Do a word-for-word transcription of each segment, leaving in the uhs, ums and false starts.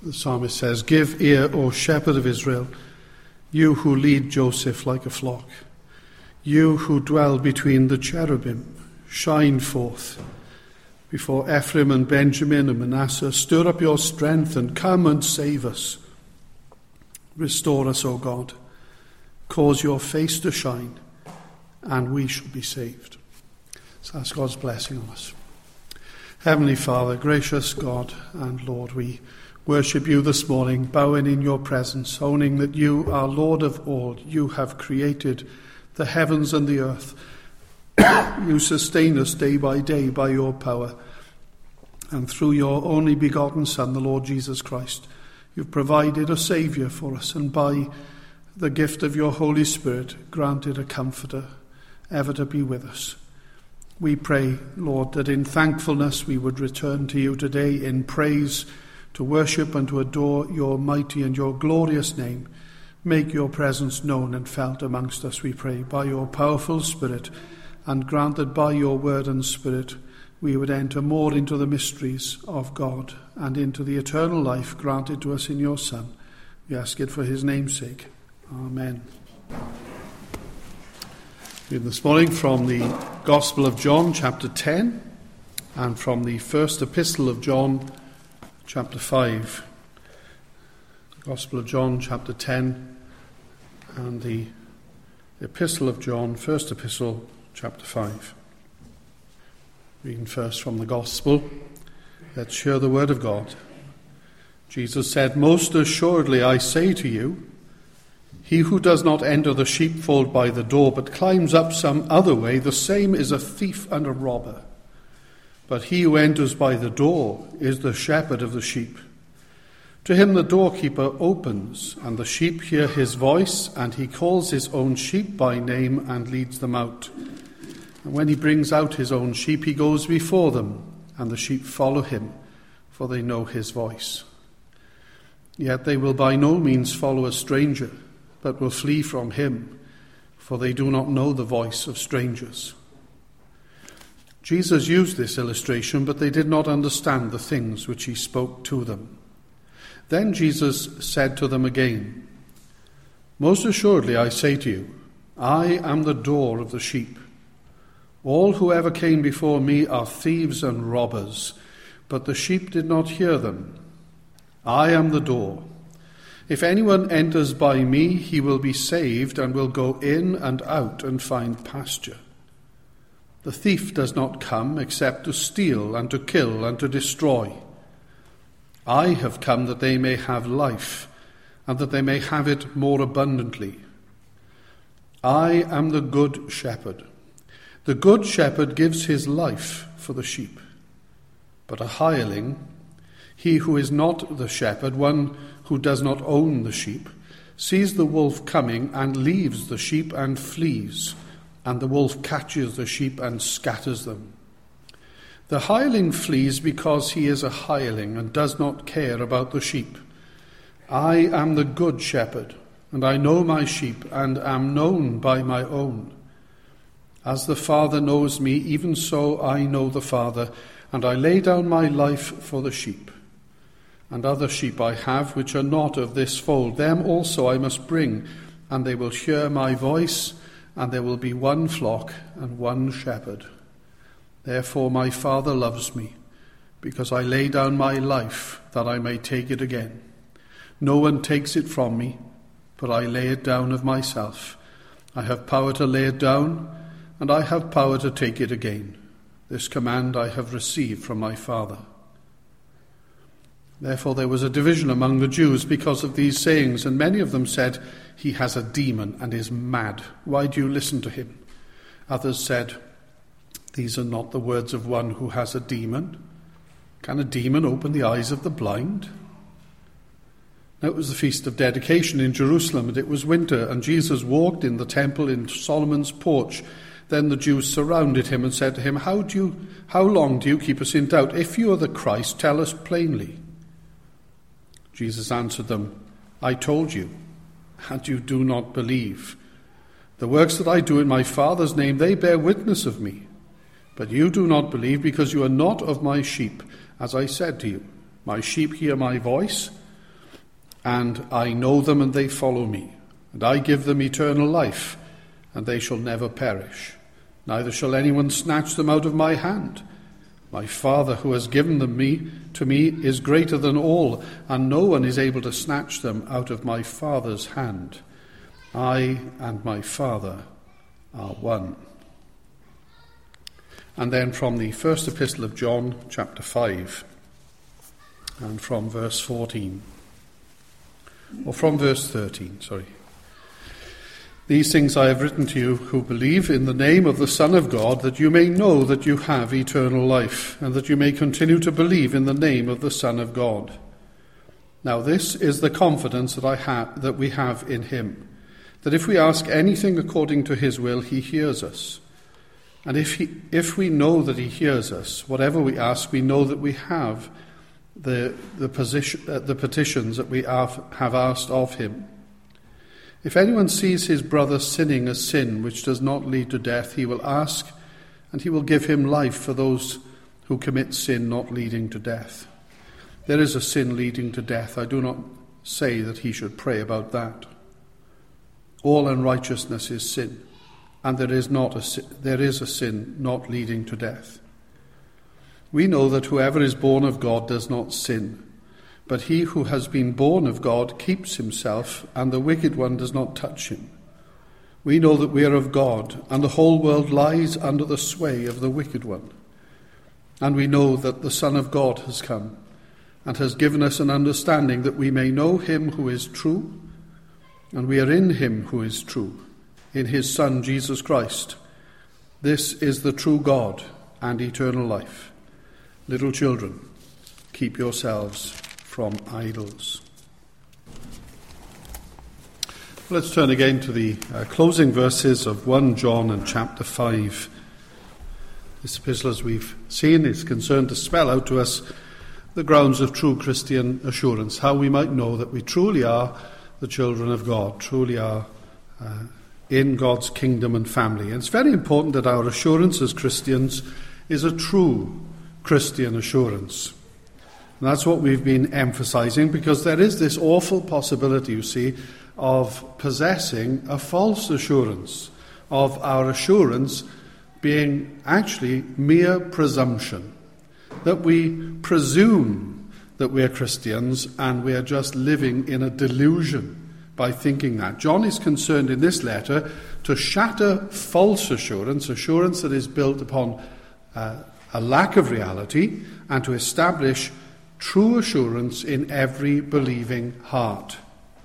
The psalmist says, "Give ear, O shepherd of Israel, you who lead Joseph like a flock. You who dwell between the cherubim, shine forth. Before Ephraim and Benjamin and Manasseh, stir up your strength and come and save us. Restore us, O God. Cause your face to shine, and we shall be saved." So ask God's blessing on us. Heavenly Father, gracious God and Lord, we worship you this morning, bowing in your presence, owning that you are Lord of all. You have created the heavens and the earth. You sustain us day by day by your power. And through your only begotten Son, the Lord Jesus Christ, you've provided a Saviour for us, and by the gift of your Holy Spirit, granted a Comforter ever to be with us. We pray, Lord, that in thankfulness we would return to you today in praise, to worship and to adore your mighty and your glorious name. Make your presence known and felt amongst us, we pray, by your powerful Spirit, and grant that by your word and Spirit we would enter more into the mysteries of God and into the eternal life granted to us in your Son. We ask it for his name's sake. Amen. Reading this morning from the Gospel of John, chapter ten, and from the first epistle of John, chapter five. Gospel of John, chapter ten, and the epistle of John, first epistle, chapter five. Reading first from the Gospel. Let's hear the word of God. Jesus said, "Most assuredly I say to you, he who does not enter the sheepfold by the door, but climbs up some other way, the same is a thief and a robber. But he who enters by the door is the shepherd of the sheep. To him the doorkeeper opens, and the sheep hear his voice, and he calls his own sheep by name and leads them out. And when he brings out his own sheep, he goes before them, and the sheep follow him, for they know his voice. Yet they will by no means follow a stranger, but will flee from him, for they do not know the voice of strangers." Jesus used this illustration, but they did not understand the things which he spoke to them. Then Jesus said to them again, "Most assuredly I say to you, I am the door of the sheep. All who ever came before me are thieves and robbers, but the sheep did not hear them. I am the door. If anyone enters by me, he will be saved and will go in and out and find pasture. The thief does not come except to steal and to kill and to destroy. I have come that they may have life, and that they may have it more abundantly. I am the good shepherd. The good shepherd gives his life for the sheep. But a hireling, he who is not the shepherd, one who does not own the sheep, sees the wolf coming and leaves the sheep and flees, and the wolf catches the sheep and scatters them. The hireling flees because he is a hireling and does not care about the sheep. I am the good shepherd, and I know my sheep and am known by my own. As the Father knows me, even so I know the Father, and I lay down my life for the sheep. And other sheep I have which are not of this fold, them also I must bring, and they will hear my voice, and there will be one flock and one shepherd. Therefore my Father loves me, because I lay down my life that I may take it again. No one takes it from me, but I lay it down of myself. I have power to lay it down, and I have power to take it again. This command I have received from my Father." Therefore there was a division among the Jews because of these sayings, and many of them said, "He has a demon and is mad. Why do you listen to him?" Others said, "These are not the words of one who has a demon. Can a demon open the eyes of the blind?" Now it was the Feast of Dedication in Jerusalem, and it was winter, and Jesus walked in the temple in Solomon's porch. Then the Jews surrounded him and said to him, How do you, how long do you keep us in doubt? If you are the Christ, tell us plainly." Jesus answered them, "I told you, and you do not believe. The works that I do in my Father's name, they bear witness of me. But you do not believe because you are not of my sheep. As I said to you, my sheep hear my voice, and I know them, and they follow me. And I give them eternal life, and they shall never perish. Neither shall anyone snatch them out of my hand. My Father, who has given them me to me, is greater than all, and no one is able to snatch them out of my Father's hand. I and my Father are one. And then from the first epistle of John, chapter five, and from verse fourteen, or from verse thirteen, sorry. These things I have written to you who believe in the name of the Son of God, that you may know that you have eternal life, and that you may continue to believe in the name of the Son of God. Now this is the confidence that I have, that we have in him, that if we ask anything according to his will, he hears us. And if he, if we know that he hears us, whatever we ask, we know that we have the the, position, uh, the petitions that we have, have asked of him. If anyone sees his brother sinning a sin which does not lead to death, he will ask, and he will give him life for those who commit sin not leading to death. There is a sin leading to death. I do not say that he should pray about that. All unrighteousness is sin, and there is not a there is a sin not leading to death. We know that whoever is born of God does not sin, but he who has been born of God keeps himself, and the wicked one does not touch him. We know that we are of God, and the whole world lies under the sway of the wicked one. And we know that the Son of God has come, and has given us an understanding that we may know him who is true, and we are in him who is true, in his Son Jesus Christ. This is the true God and eternal life. Little children, keep yourselves from idols. Let's turn again to the uh, closing verses of First John and chapter five. This epistle, as we've seen, is concerned to spell out to us the grounds of true Christian assurance, how we might know that we truly are the children of God, truly are uh, in God's kingdom and family. And it's very important that our assurance as Christians is a true Christian assurance. And that's what we've been emphasizing, because there is this awful possibility, you see, of possessing a false assurance, of our assurance being actually mere presumption, that we presume that we are Christians and we are just living in a delusion by thinking that. John is concerned in this letter to shatter false assurance, assurance that is built upon uh, a lack of reality, and to establish true assurance in every believing heart.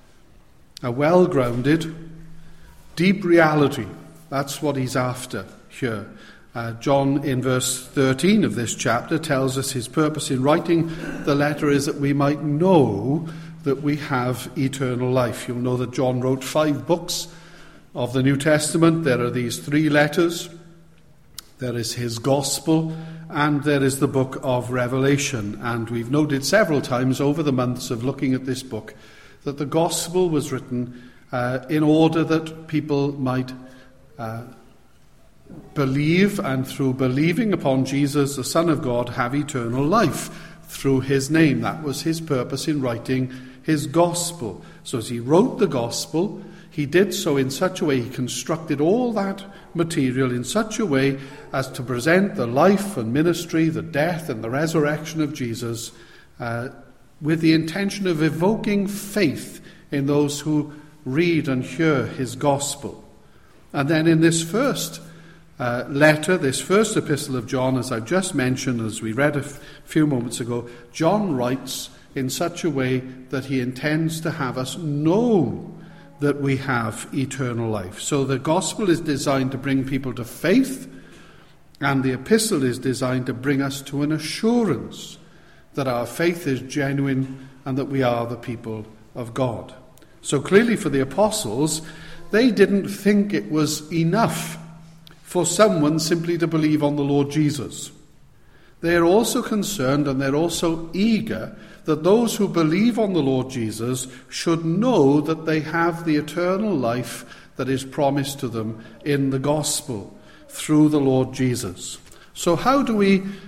A well-grounded, deep reality. That's what he's after here. Uh, John, in verse thirteen of this chapter, tells us his purpose in writing the letter is that we might know that we have eternal life. You'll know that John wrote five books of the New Testament. There are these three letters. There is his gospel, and there is the book of Revelation. And we've noted several times over the months of looking at this book that the gospel was written uh, in order that people might uh, believe, and through believing upon Jesus, the Son of God, have eternal life through his name. That was his purpose in writing his gospel. So as he wrote the gospel, he did so in such a way, he constructed all that material in such a way as to present the life and ministry, the death and the resurrection of Jesus, uh, with the intention of evoking faith in those who read and hear his gospel. And then in this first uh, letter, this first epistle of John, as I've just mentioned, as we read a f- few moments ago, John writes in such a way that he intends to have us know that we have eternal life. So the gospel is designed to bring people to faith, and the epistle is designed to bring us to an assurance that our faith is genuine and that we are the people of God. So clearly for the apostles, they didn't think it was enough for someone simply to believe on the Lord Jesus. They're also concerned, and they're also eager, that those who believe on the Lord Jesus should know that they have the eternal life that is promised to them in the gospel through the Lord Jesus. So how do we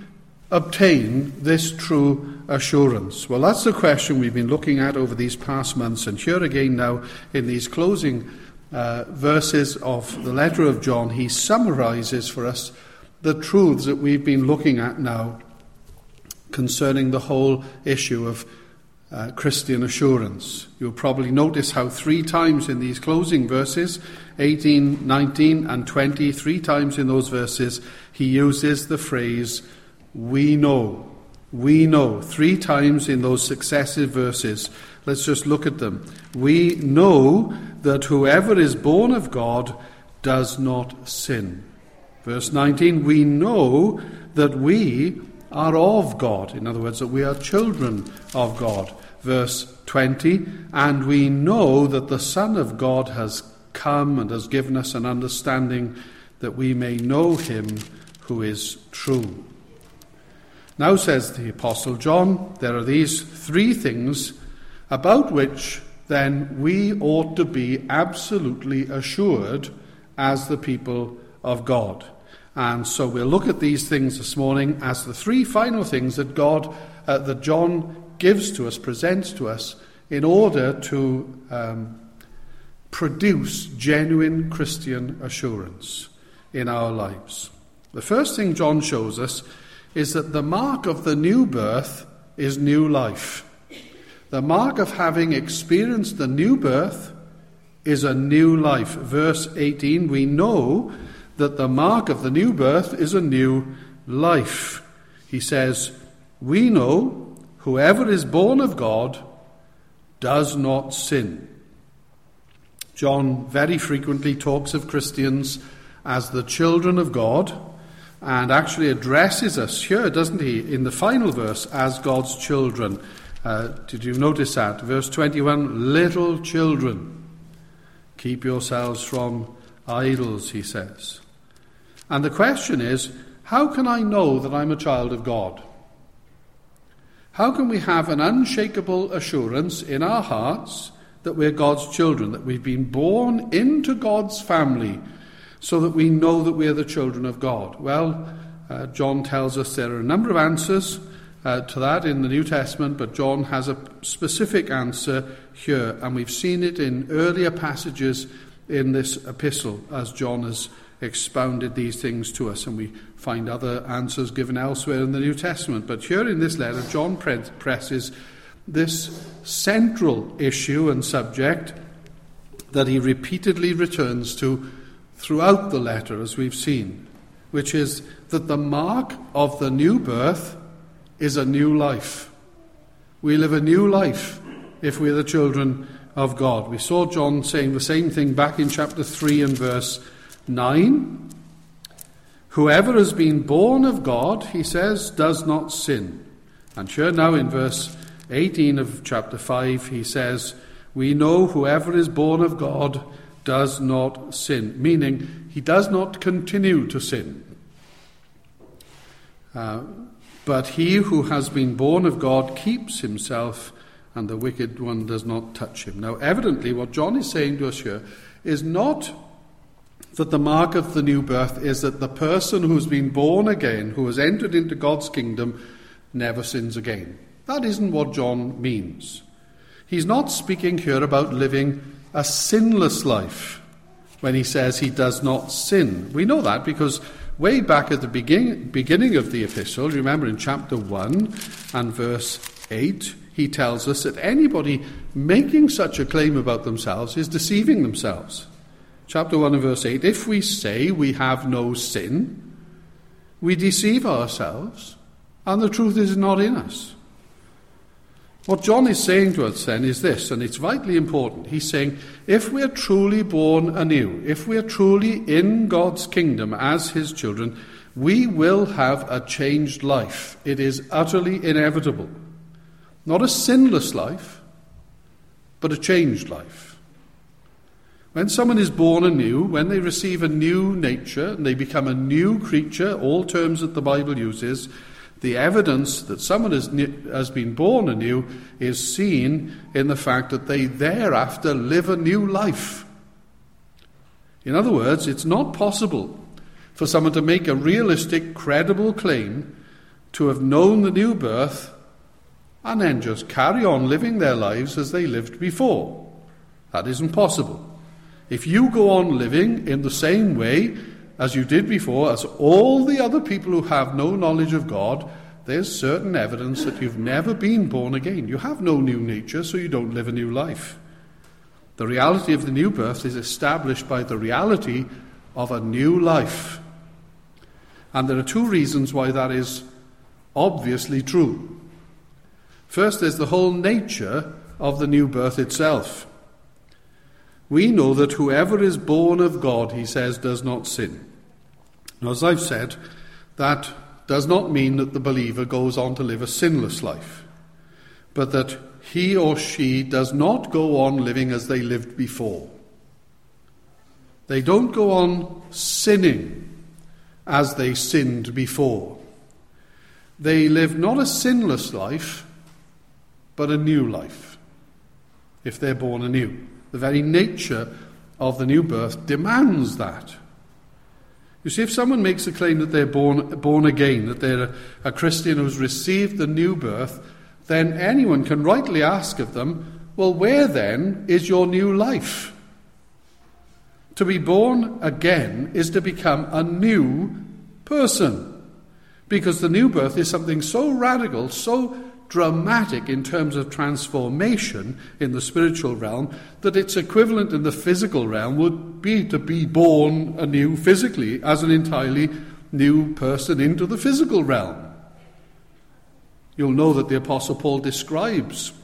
obtain this true assurance? Well, that's the question we've been looking at over these past months, and here again now in these closing uh, verses of the letter of John, he summarizes for us the truths that we've been looking at now concerning the whole issue of uh, Christian assurance. You'll probably notice how three times in these closing verses, eighteen, nineteen and twenty, three times in those verses, he uses the phrase, we know. We know. Three times in those successive verses. Let's just look at them. We know that whoever is born of God does not sin. Verse nineteen, we know that we are of God. In other words, that we are children of God. Verse twenty, and we know that the Son of God has come and has given us an understanding that we may know him who is true. Now, says the Apostle John, there are these three things about which then we ought to be absolutely assured as the people of God. And so we'll look at these things this morning as the three final things that God, uh, that John gives to us, presents to us, in order to um, produce genuine Christian assurance in our lives. The first thing John shows us is that the mark of the new birth is new life. The mark of having experienced the new birth is a new life. Verse eighteen, we know that the mark of the new birth is a new life. He says, we know whoever is born of God does not sin. John very frequently talks of Christians as the children of God, and actually addresses us here, doesn't he, in the final verse, as God's children. Uh, did you notice that? Verse twenty-one, little children, keep yourselves from idols, he says. And the question is, how can I know that I'm a child of God? How can we have an unshakable assurance in our hearts that we're God's children, that we've been born into God's family, so that we know that we're the children of God? Well, uh, John tells us there are a number of answers uh, to that in the New Testament, but John has a specific answer here, and we've seen it in earlier passages in this epistle as John has expounded these things to us, and we find other answers given elsewhere in the New Testament. But here in this letter, John pre- presses this central issue and subject that he repeatedly returns to throughout the letter, as we've seen, which is that the mark of the new birth is a new life. We live a new life if we're the children of God. We saw John saying the same thing back in chapter three and verse nine. Whoever has been born of God, he says, does not sin. And here now in verse eighteen of chapter five, he says, we know whoever is born of God does not sin, meaning he does not continue to sin. Uh, but he who has been born of God keeps himself, and the wicked one does not touch him. Now, evidently, what John is saying to us here is not that the mark of the new birth is that the person who's been born again, who has entered into God's kingdom, never sins again. That isn't what John means. He's not speaking here about living a sinless life when he says he does not sin. We know that because way back at the begin- beginning of the epistle, remember in chapter one and verse eight, he tells us that anybody making such a claim about themselves is deceiving themselves. Chapter one and verse eight, if we say we have no sin, we deceive ourselves, and the truth is not in us. What John is saying to us then is this, and it's vitally important. He's saying, if we're truly born anew, if we're truly in God's kingdom as his children, we will have a changed life. It is utterly inevitable. Not a sinless life, but a changed life. When someone is born anew, when they receive a new nature, and they become a new creature, all terms that the Bible uses, the evidence that someone has, has been born anew is seen in the fact that they thereafter live a new life. In other words, it's not possible for someone to make a realistic, credible claim to have known the new birth and then just carry on living their lives as they lived before. That isn't possible. If you go on living in the same way as you did before, as all the other people who have no knowledge of God, there's certain evidence that you've never been born again. You have no new nature, so you don't live a new life. The reality of the new birth is established by the reality of a new life. And there are two reasons why that is obviously true. First, there's the whole nature of the new birth itself. We know that whoever is born of God, he says, does not sin. Now, as I've said, that does not mean that the believer goes on to live a sinless life, but that he or she does not go on living as they lived before. They don't go on sinning as they sinned before. They live not a sinless life, but a new life, if they're born anew. The very nature of the new birth demands that. You see, if someone makes a claim that they're born, born again, that they're a, a Christian who's received the new birth, then anyone can rightly ask of them, well, where then is your new life? To be born again is to become a new person, because the new birth is something so radical, so dramatic in terms of transformation in the spiritual realm, that its equivalent in the physical realm would be to be born anew physically as an entirely new person into the physical realm. You'll know that the Apostle Paul describes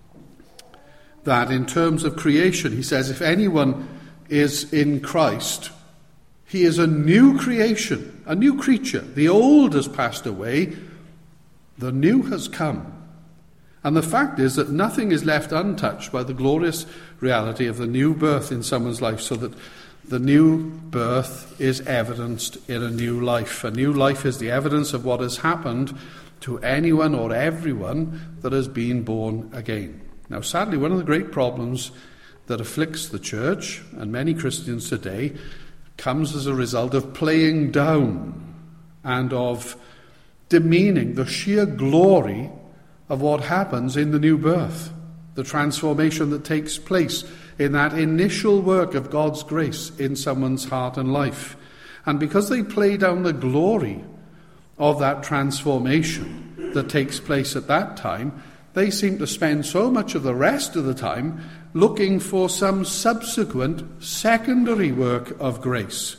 that in terms of creation. He says, if anyone is in Christ, he is a new creation, a new creature. The old has passed away, the new has come. And the fact is that nothing is left untouched by the glorious reality of the new birth in someone's life, so that the new birth is evidenced in a new life. A new life is the evidence of what has happened to anyone or everyone that has been born again. Now, sadly, one of the great problems that afflicts the church and many Christians today comes as a result of playing down and of demeaning the sheer glory of what happens in the new birth, the transformation that takes place in that initial work of God's grace in someone's heart and life. And because they play down the glory of that transformation that takes place at that time, they seem to spend so much of the rest of the time looking for some subsequent secondary work of grace,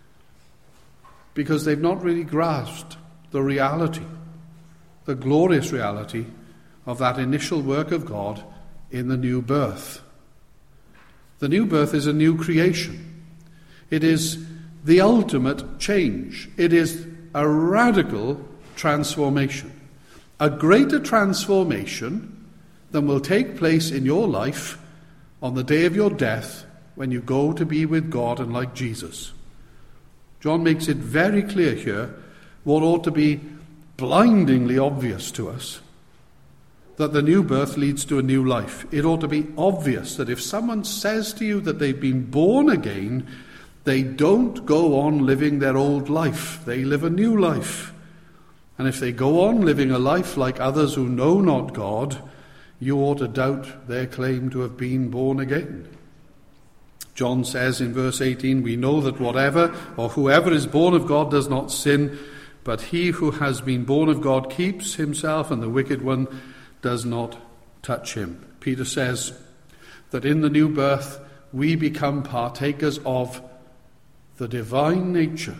because they've not really grasped the reality, the glorious reality of that initial work of God in the new birth. The new birth is a new creation. It is the ultimate change. It is a radical transformation. A greater transformation than will take place in your life on the day of your death when you go to be with God and like Jesus. John makes it very clear here what ought to be blindingly obvious to us, that the new birth leads to a new life. It ought to be obvious that if someone says to you that they've been born again, they don't go on living their old life. They live a new life. And if they go on living a life like others who know not God, you ought to doubt their claim to have been born again. John says in verse eighteen, we know that whatever or whoever is born of God does not sin, but he who has been born of God keeps himself, and the wicked one does not touch him. Peter says that in the new birth we become partakers of the divine nature.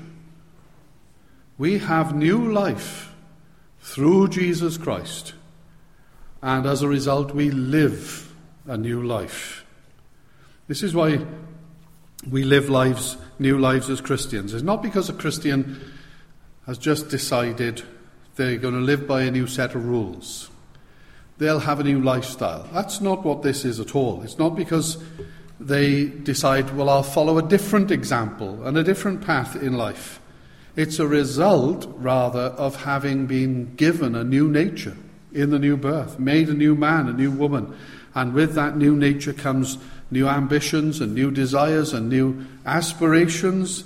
We have new life through Jesus Christ, and as a result we live a new life. This is why we live lives, new lives as Christians. It's not because a Christian has just decided they're going to live by a new set of rules. They'll have a new lifestyle. That's not what this is at all. It's not because they decide, well, I'll follow a different example and a different path in life. It's a result, rather, of having been given a new nature in the new birth, made a new man, a new woman. And with that new nature comes new ambitions and new desires and new aspirations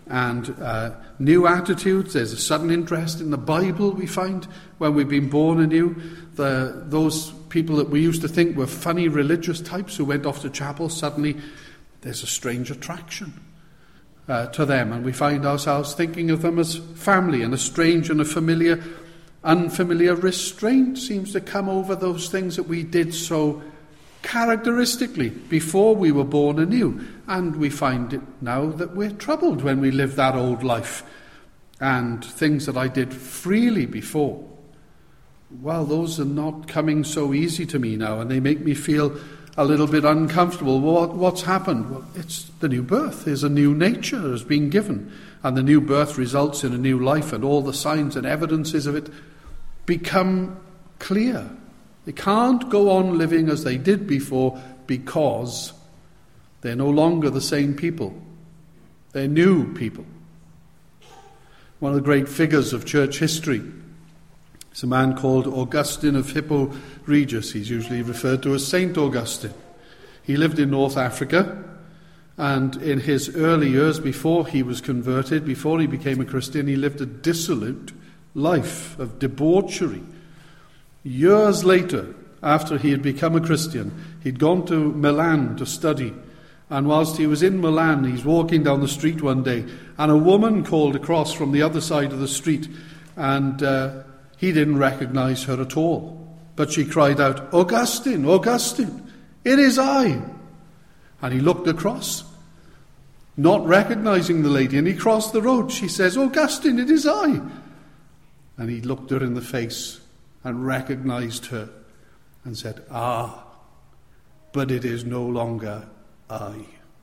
and uh, new attitudes. There's a sudden interest in the Bible we find when we've been born anew. The, those people that we used to think were funny religious types who went off to chapel, suddenly there's a strange attraction uh, to them, and we find ourselves thinking of them as family, and a strange and a familiar, unfamiliar restraint seems to come over those things that we did so characteristically before we were born anew. And we find it now that we're troubled when we live that old life, and things that I did freely before, well, those are not coming so easy to me now, and they make me feel a little bit uncomfortable. What, what's happened? Well, it's the new birth. There's a new nature has been given, and the new birth results in a new life, and all the signs and evidences of it become clear. They can't go on living as they did before, because they're no longer the same people. They're new people. One of the great figures of church history is a man called Augustine of Hippo Regius. He's usually referred to as Saint Augustine. He lived in North Africa, and in his early years before he was converted, before he became a Christian, he lived a dissolute life of debauchery. Years later, after he had become a Christian, he'd gone to Milan to study, and whilst he was in Milan, he's walking down the street one day, and a woman called across from the other side of the street, and uh, he didn't recognize her at all. But she cried out, "Augustine, Augustine, it is I." And he looked across, not recognizing the lady, and he crossed the road. She says, "Augustine, it is I." And he looked her in the face and recognized her and said, "Ah, but it is no longer I."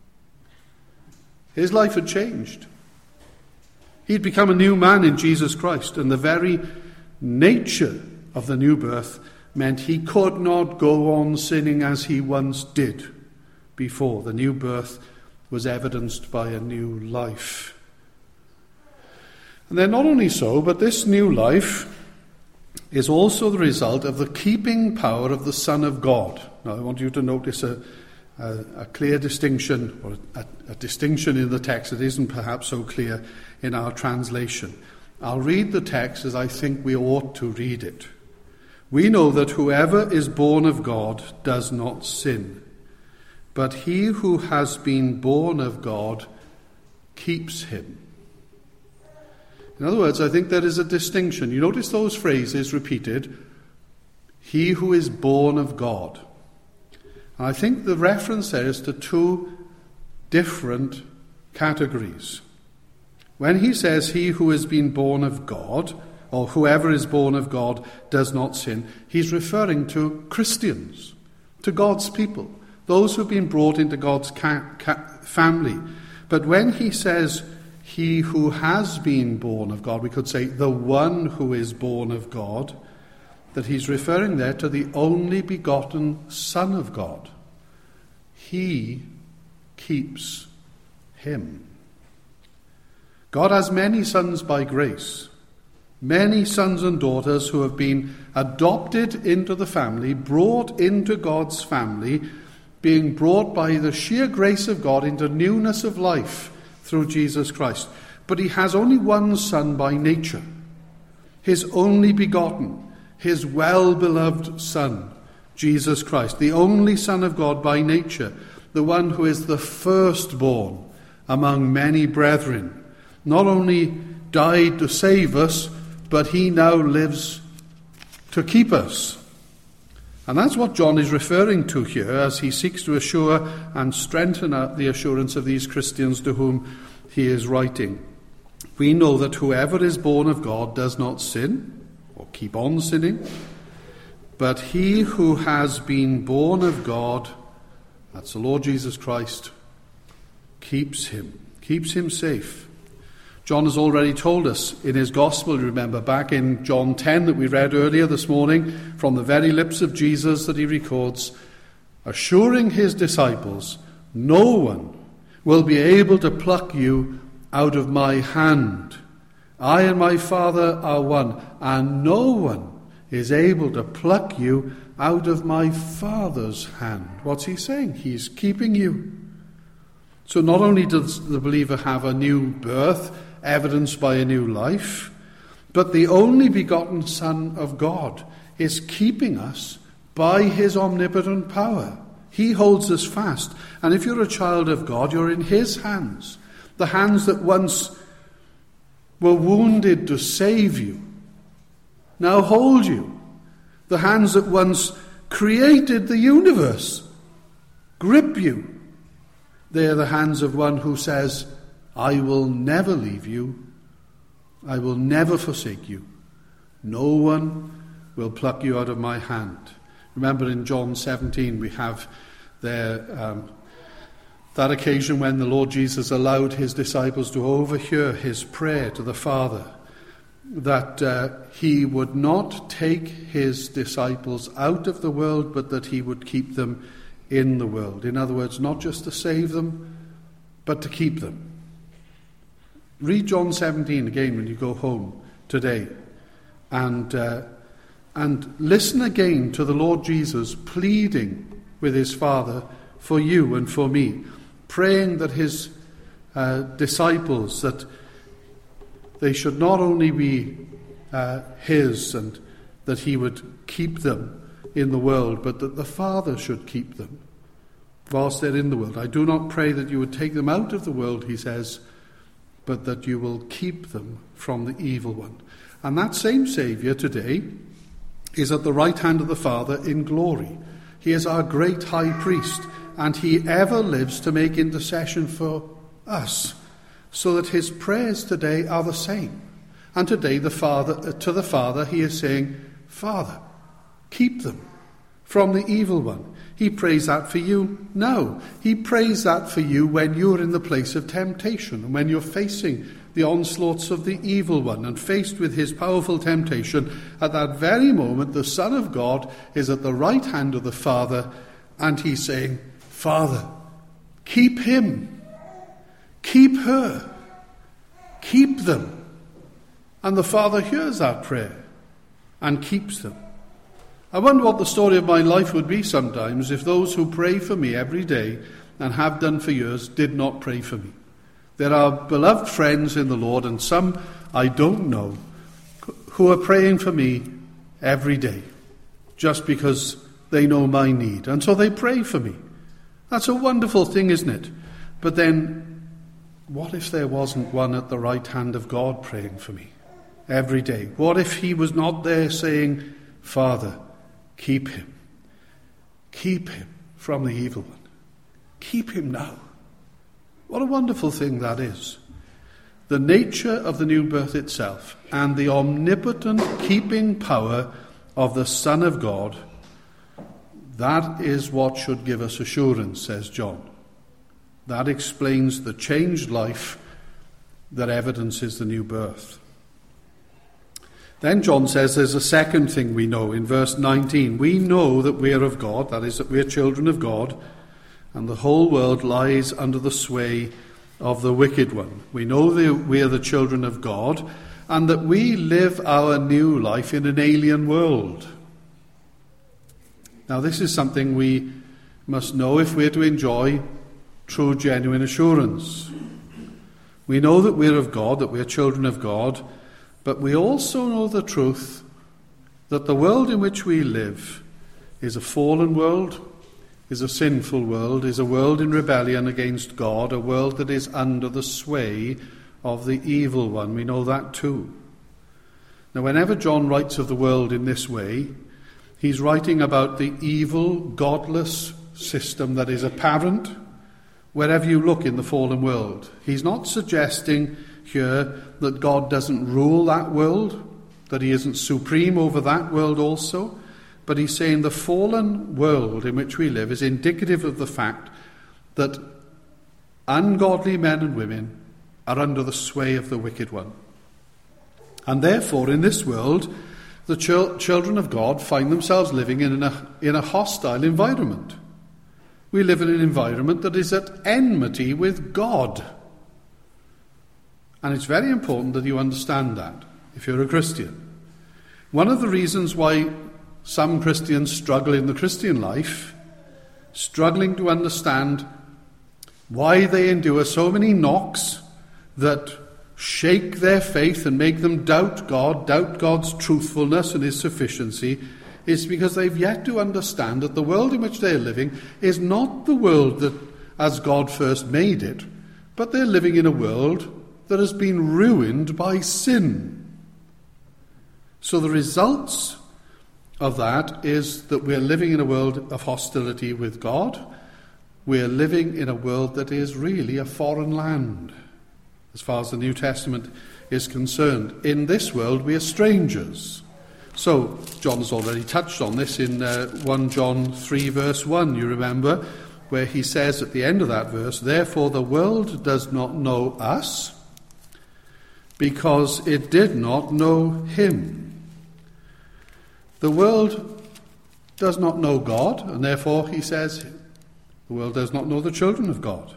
His life had changed. He'd become a new man in Jesus Christ, and the very nature of the new birth meant he could not go on sinning as he once did before. The new birth was evidenced by a new life. And then not only so, but this new life is also the result of the keeping power of the Son of God. Now I want you to notice a, a, a clear distinction, or a, a distinction in the text that isn't perhaps so clear in our translation. I'll read the text as I think we ought to read it. "We know that whoever is born of God does not sin, but he who has been born of God keeps him." In other words, I think there is a distinction. You notice those phrases repeated, "he who is born of God." And I think the reference there is to two different categories. When he says he who has been born of God, or whoever is born of God does not sin, he's referring to Christians, to God's people, those who've been brought into God's ca- ca- family. But when he says he who has been born of God, we could say the one who is born of God, that he's referring there to the only begotten Son of God. He keeps him. God has many sons by grace, many sons and daughters who have been adopted into the family, brought into God's family, being brought by the sheer grace of God into newness of life through Jesus Christ. But he has only one Son by nature, his only begotten, his well-beloved Son, Jesus Christ, the only Son of God by nature, the one who is the firstborn among many brethren. Not only died to save us, but he now lives to keep us. And that's what John is referring to here as he seeks to assure and strengthen the assurance of these Christians to whom he is writing. We know that whoever is born of God does not sin, or keep on sinning, but he who has been born of God, that's the Lord Jesus Christ, keeps him, keeps him safe. John has already told us in his gospel, remember, back in John ten that we read earlier this morning, from the very lips of Jesus that he records, assuring his disciples, "No one will be able to pluck you out of my hand. I and my Father are one, and no one is able to pluck you out of my Father's hand." What's he saying? He's keeping you. So not only does the believer have a new birth, evidenced by a new life, but the only begotten Son of God is keeping us by his omnipotent power. He holds us fast. And if you're a child of God, you're in his hands. The hands that once were wounded to save you now hold you. The hands that once created the universe grip you. They are the hands of one who says, I will never leave you. I will never forsake you. No one will pluck you out of my hand. Remember in John seventeen we have there um, that occasion when the Lord Jesus allowed his disciples to overhear his prayer to the Father, that uh, he would not take his disciples out of the world, but that he would keep them in the world. In other words, not just to save them, but to keep them. Read John seventeen again when you go home today, and uh, and listen again to the Lord Jesus pleading with his Father for you and for me, praying that his uh, disciples, that they should not only be uh, his and that he would keep them in the world, but that the Father should keep them whilst they're in the world. I do not pray that you would take them out of the world, he says, but that you will keep them from the evil one. And that same Saviour today is at the right hand of the Father in glory. He is our great high priest, and he ever lives to make intercession for us, so that his prayers today are the same. And today the Father, to the Father he is saying, Father, keep them from the evil one. He prays that for you now. He prays that for you when you're in the place of temptation and when you're facing the onslaughts of the evil one and faced with his powerful temptation. At that very moment, the Son of God is at the right hand of the Father, and he's saying, Father, keep him, keep her, keep them. And the Father hears that prayer and keeps them. I wonder what the story of my life would be sometimes if those who pray for me every day and have done for years did not pray for me. There are beloved friends in the Lord, and some I don't know, who are praying for me every day just because they know my need. And so they pray for me. That's a wonderful thing, isn't it? But then, what if there wasn't one at the right hand of God praying for me every day? What if he was not there saying, Father, keep him. Keep him from the evil one. Keep him now. What a wonderful thing that is. The nature of the new birth itself and the omnipotent keeping power of the Son of God, that is what should give us assurance, says John. That explains the changed life that evidences the new birth. Then John says there's a second thing we know in verse nineteen. We know that we are of God, that is, that we are children of God, and the whole world lies under the sway of the wicked one. We know that we are the children of God, and that we live our new life in an alien world. Now, this is something we must know if we're to enjoy true, genuine assurance. We know that we're of God, that we're children of God, but we also know the truth that the world in which we live is a fallen world, is a sinful world, is a world in rebellion against God, a world that is under the sway of the evil one. We know that too. Now, whenever John writes of the world in this way, he's writing about the evil, godless system that is apparent wherever you look in the fallen world. He's not suggesting here that God doesn't rule that world, that he isn't supreme over that world also, but he's saying the fallen world in which we live is indicative of the fact that ungodly men and women are under the sway of the wicked one. And therefore, in this world, the ch- children of God find themselves living in a, in a hostile environment. We live in an environment that is at enmity with God. And it's very important that you understand that if you're a Christian. One of the reasons why some Christians struggle in the Christian life, struggling to understand why they endure so many knocks that shake their faith and make them doubt God, doubt God's truthfulness and his sufficiency, is because they've yet to understand that the world in which they're living is not the world that as God first made it, but they're living in a world that has been ruined by sin. So the results of that is that we're living in a world of hostility with God. We're living in a world that is really a foreign land, as far as the New Testament is concerned. In this world, we are strangers. So, John has already touched on this in uh, First John three, verse one, you remember, where he says at the end of that verse, "Therefore the world does not know us, because it did not know him." The world does not know God, and therefore, he says, the world does not know the children of God.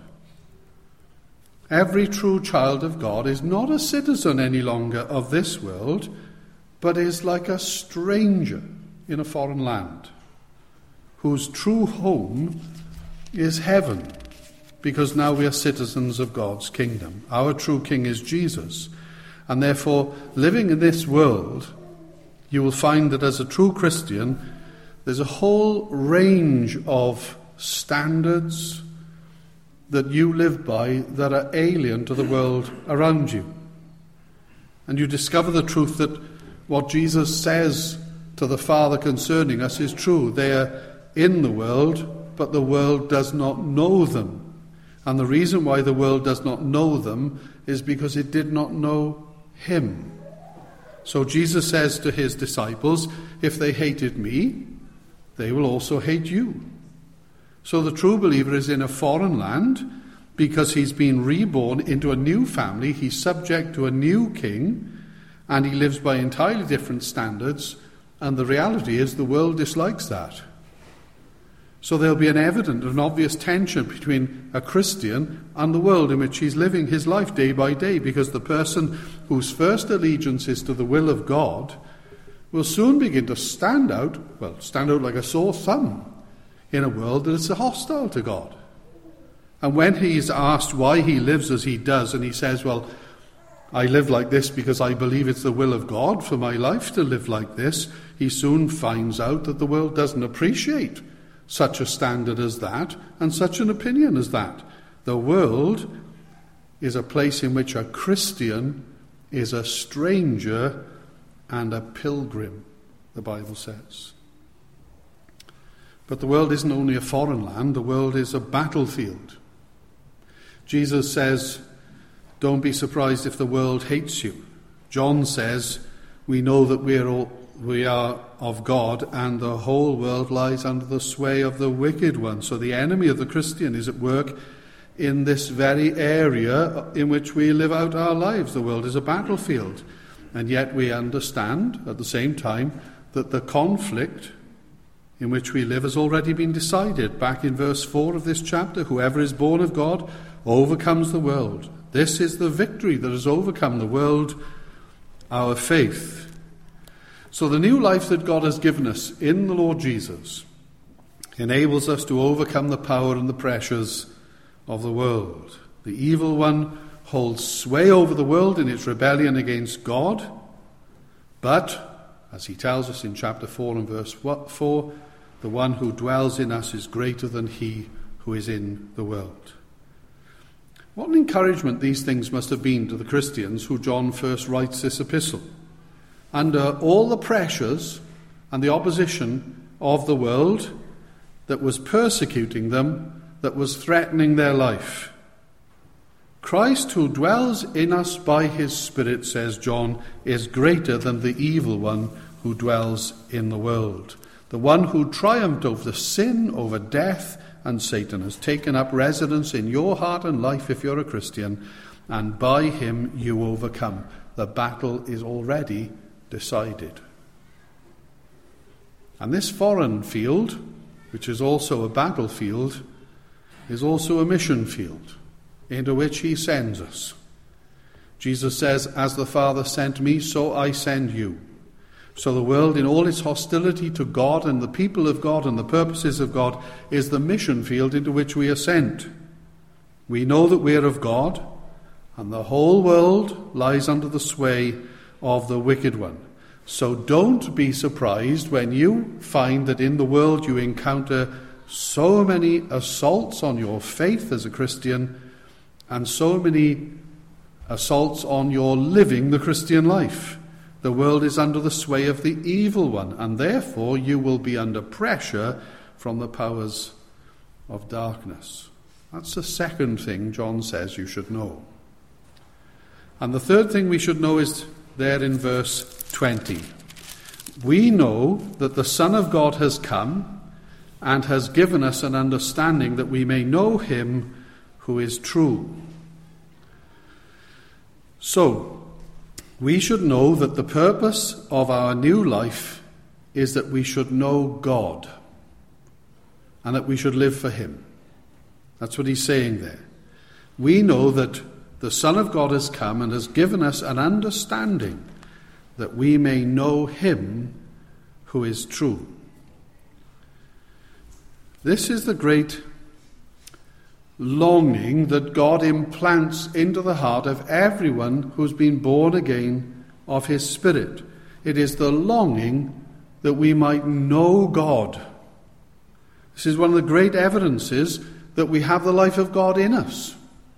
Every true child of God is not a citizen any longer of this world, but is like a stranger in a foreign land, whose true home is heaven, because now we are citizens of God's kingdom. Our true king is Jesus, and therefore, living in this world, you will find that as a true Christian, there's a whole range of standards that you live by that are alien to the world around you. And you discover the truth that what Jesus says to the Father concerning us is true. They are in the world, but the world does not know them. And the reason why the world does not know them is because it did not know him. So Jesus says to his disciples, if they hated me, they will also hate you. So the true believer is in a foreign land because he's been reborn into a new family. He's subject to a new king, and he lives by entirely different standards, and the reality is the world dislikes that. So there'll be an evident and obvious tension between a Christian and the world in which he's living his life day by day, because the person whose first allegiance is to the will of God will soon begin to stand out, well, stand out like a sore thumb in a world that is hostile to God. And when he's asked why he lives as he does, and he says, well, I live like this because I believe it's the will of God for my life to live like this, he soon finds out that the world doesn't appreciate such a standard as that and such an opinion as that. The world is a place in which a Christian is a stranger and a pilgrim, the Bible says. But the world isn't only a foreign land, the world is a battlefield. Jesus says, don't be surprised if the world hates you. John says, we know that we are, all, we are of God, and the whole world lies under the sway of the wicked one. So the enemy of the Christian is at work in this very area in which we live out our lives. The world is a battlefield. And yet we understand at the same time that the conflict in which we live has already been decided. Back in verse four of this chapter, whoever is born of God overcomes the world. This is the victory that has overcome the world, our faith. So the new life that God has given us in the Lord Jesus enables us to overcome the power and the pressures of the world. The evil one holds sway over the world in its rebellion against God, but, as he tells us in chapter four and verse four, the one who dwells in us is greater than he who is in the world. What an encouragement these things must have been to the Christians who John first writes this epistle. Under all the pressures and the opposition of the world that was persecuting them, that was threatening their life, Christ, who dwells in us by his Spirit, says John, is greater than the evil one who dwells in the world. The one who triumphed over sin, over death, and Satan has taken up residence in your heart and life if you're a Christian, and by him you overcome. The battle is already decided. And this foreign field, which is also a battlefield, is also a mission field into which he sends us. Jesus says, as the Father sent me, so I send you. So the world, in all its hostility to God and the people of God and the purposes of God, is the mission field into which we are sent. We know that we are of God, and the whole world lies under the sway of the wicked one. So don't be surprised when you find that in the world you encounter so many assaults on your faith as a Christian, and so many assaults on your living the Christian life. The world is under the sway of the evil one, and therefore you will be under pressure from the powers of darkness. That's the second thing John says you should know. And the third thing we should know is there in verse twenty. We know that the Son of God has come and has given us an understanding that we may know him who is true. So, we should know that the purpose of our new life is that we should know God and that we should live for him. That's what he's saying there. We know that the Son of God has come and has given us an understanding that we may know him who is true. This is the great longing that God implants into the heart of everyone who's been born again of his Spirit. It is the longing that we might know God. This is one of the great evidences that we have the life of God in us.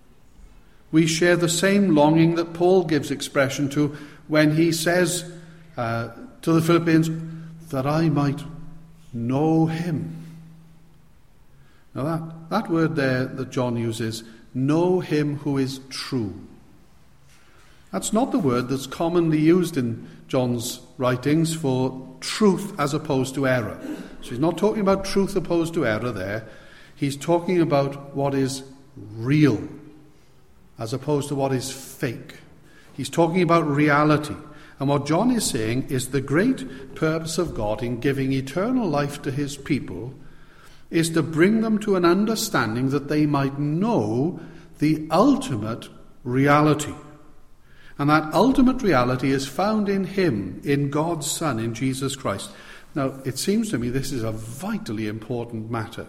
We share the same longing that Paul gives expression to when he says uh, to the Philippians, that I might know him. Now that, that word there that John uses, know him who is true. That's not the word that's commonly used in John's writings for truth as opposed to error. So he's not talking about truth opposed to error there. He's talking about what is real as opposed to what is fake. He's talking about reality. And what John is saying is the great purpose of God in giving eternal life to his people is to bring them to an understanding that they might know the ultimate reality. And that ultimate reality is found in him, in God's Son, in Jesus Christ. Now, it seems to me this is a vitally important matter.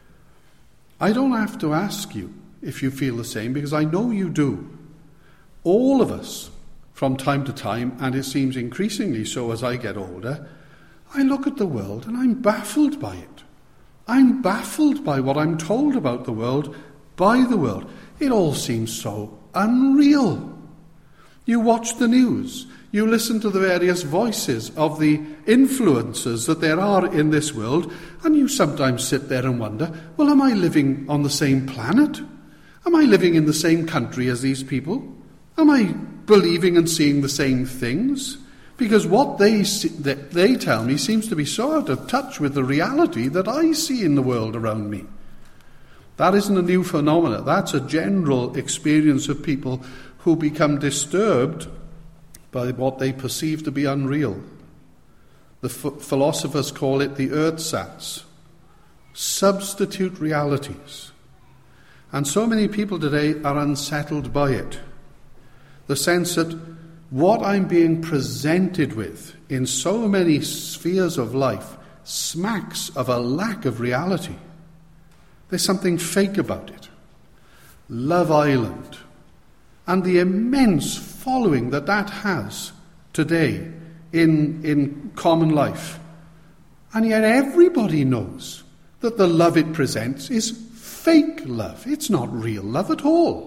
I don't have to ask you if you feel the same, because I know you do. All of us, from time to time, and it seems increasingly so as I get older, I look at the world and I'm baffled by it. I'm baffled by what I'm told about the world by the world. It all seems so unreal. You watch the news, you listen to the various voices of the influencers that there are in this world, and you sometimes sit there and wonder, well, am I living on the same planet? Am I living in the same country as these people? Am I believing and seeing the same things? Because what they see, that they tell me seems to be so out of touch with the reality that I see in the world around me. That isn't a new phenomenon. That's a general experience of people who become disturbed by what they perceive to be unreal. The ph- philosophers call it the ersatz, substitute realities. And so many people today are unsettled by it. The sense that what I'm being presented with in so many spheres of life smacks of a lack of reality. There's something fake about it. Love Island and the immense following that that has today in, in common life. And yet everybody knows that the love it presents is fake love. It's not real love at all.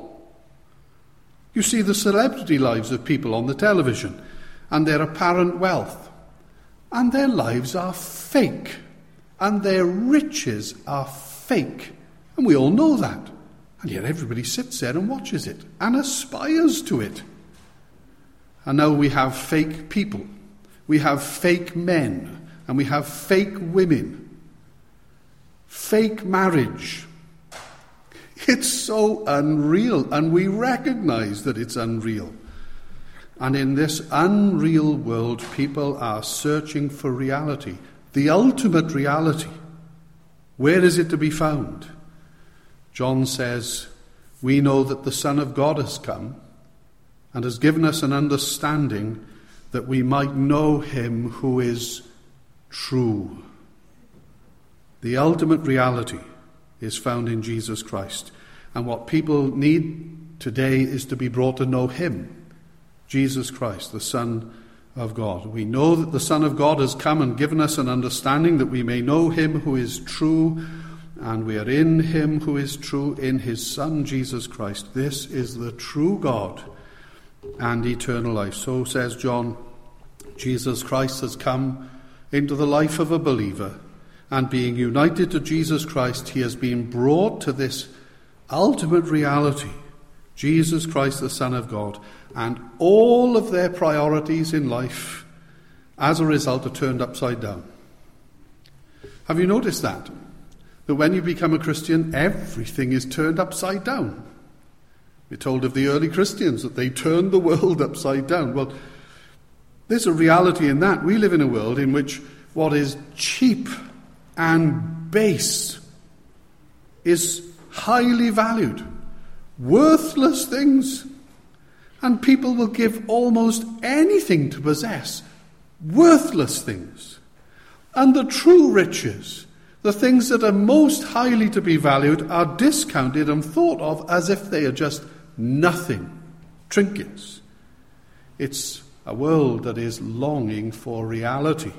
You see the celebrity lives of people on the television and their apparent wealth, and their lives are fake, and their riches are fake, and we all know that. And yet everybody sits there and watches it and aspires to it. And now we have fake people, we have fake men, and we have fake women, fake marriage. It's so unreal, and we recognize that it's unreal. And in this unreal world, people are searching for reality, the ultimate reality. Where is it to be found? John says, we know that the Son of God has come and has given us an understanding that we might know him who is true. The ultimate reality is found in Jesus Christ. And what people need today is to be brought to know him, Jesus Christ, the Son of God. We know that the Son of God has come and given us an understanding that we may know him who is true, and we are in him who is true, in his Son, Jesus Christ. This is the true God and eternal life. So says John, Jesus Christ has come into the life of a believer, and being united to Jesus Christ, he has been brought to this ultimate reality, Jesus Christ, the Son of God, and all of their priorities in life, as a result, are turned upside down. Have you noticed that? That when you become a Christian, everything is turned upside down. We're told of the early Christians that they turned the world upside down. Well, there's a reality in that. We live in a world in which what is cheap and base is highly valued. Worthless things. And people will give almost anything to possess worthless things. And the true riches, the things that are most highly to be valued, are discounted and thought of as if they are just nothing, trinkets. It's a world that is longing for reality.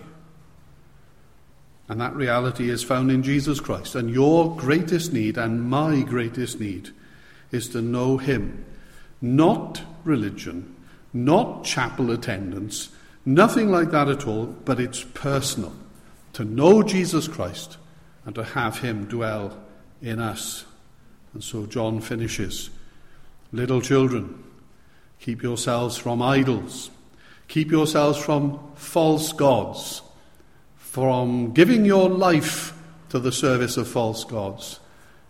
And that reality is found in Jesus Christ. And your greatest need, and my greatest need, is to know him. Not religion, not chapel attendance, nothing like that at all, but it's personal. To know Jesus Christ and to have him dwell in us. And so John finishes, little children, keep yourselves from idols. Keep yourselves from false gods, from giving your life to the service of false gods.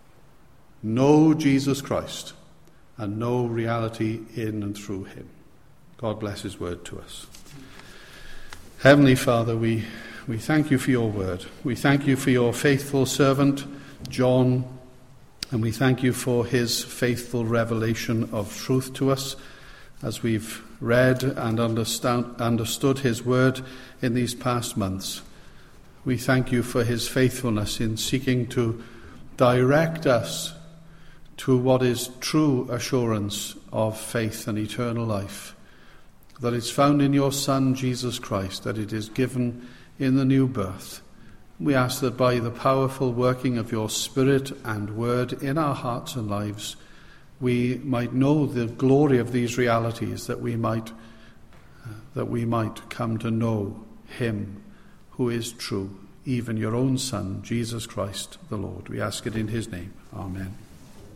Know Jesus Christ and know reality in and through him. God bless his word to us. Heavenly Father, we, we thank you for your word. We thank you for your faithful servant, John, and we thank you for his faithful revelation of truth to us as we've read and understand, understood his word in these past months. We thank you for his faithfulness in seeking to direct us to what is true assurance of faith and eternal life, that it's found in your Son, Jesus Christ, that it is given in the new birth. We ask that by the powerful working of your Spirit and word in our hearts and lives, we might know the glory of these realities, that we might, uh, that we might come to know him who is true, even your own Son, Jesus Christ the Lord. We ask it in his name. Amen.